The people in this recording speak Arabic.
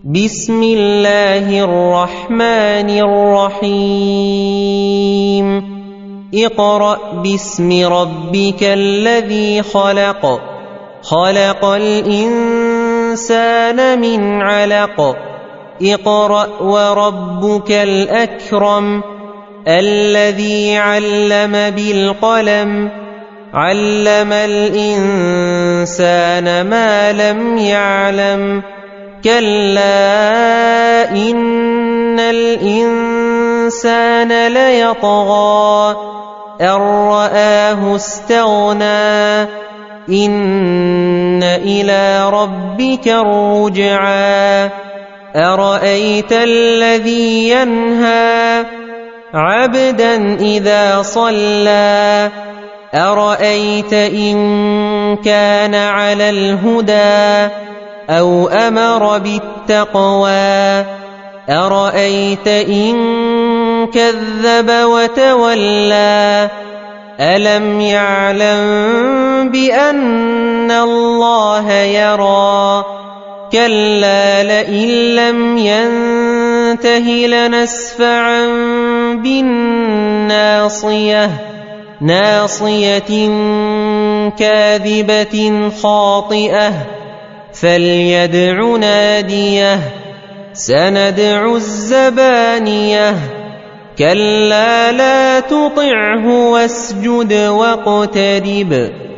بسم الله الرحمن الرحيم اقرأ باسم ربك الذي خلق خلق الإنسان من علق اقرأ وربك الأكرم الذي علم بالقلم علم الإنسان ما لم يعلم كلا إن الإنسان ليطغى أن رآه استغنى إن إلى ربك الرجعى أرأيت الذي ينهى عبدا إذا صلى أرأيت إن كان على الهدى أو أمر بالتقوى أرأيت إن كذب وتولى ألم يعلم بأن الله يرى كلا لئن لم ينته لنسفعا بالناصية ناصية كاذبة خاطئة فليدع ناديه سندع الزبانية كلا لا تطعه واسجد واقترب